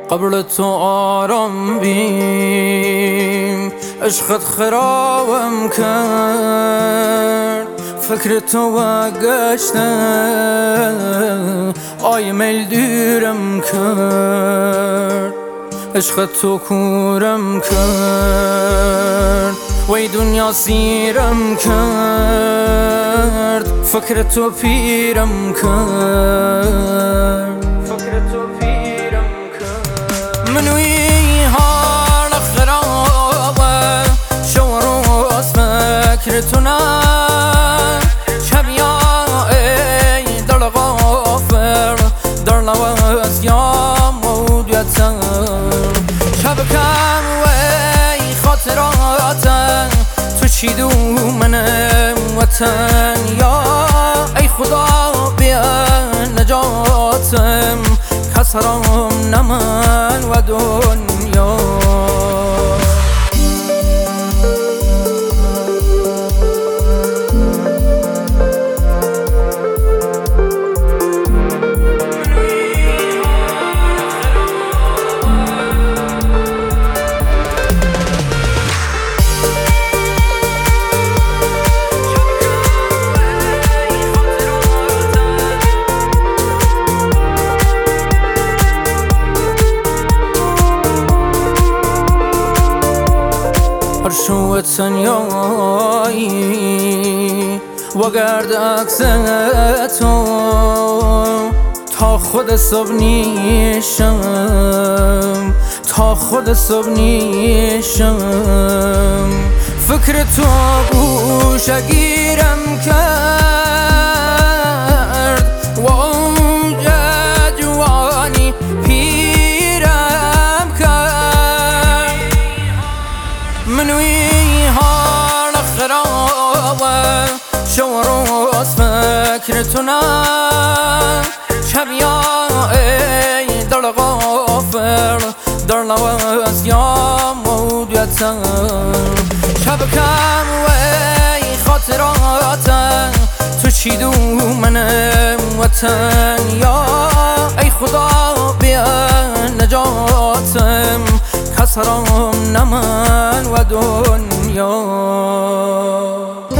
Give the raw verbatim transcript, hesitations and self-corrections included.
قبل تو آرام بیم، عشقت خرابم کرد. فکر تو و گشته آی میل دیرم کرد. عشقت تو کورم کرد، وی دنیا سیرم کرد. فکر تو پیرم کرد، فکر تو پیرم کرد. منوی حال خرابه، شو روز فکر تو نه. شب یا ای دل غافر، در نواز یا موجودتر. شب کم وی خاطراتن، تو چی دو من وطن. یا ای خدا بیا نجاتم، کسرم نمن و دنیا. شو تنیایی و گرد عکس تو، تا خود صبح نیشم، تا خود صبح نیشم. فکر تو گوشه گیرم کرد، و اوج جوانی پیرم کرد. منوی حال خرابه، شو روز فکر تو نه. شب یا ای دل غافر، در نواز یا موجودتر. شب کم وی خاطراتن، تو چی دو من وطن. یا ای خدا بیا نجاتم، کسرم نمن و دنیا.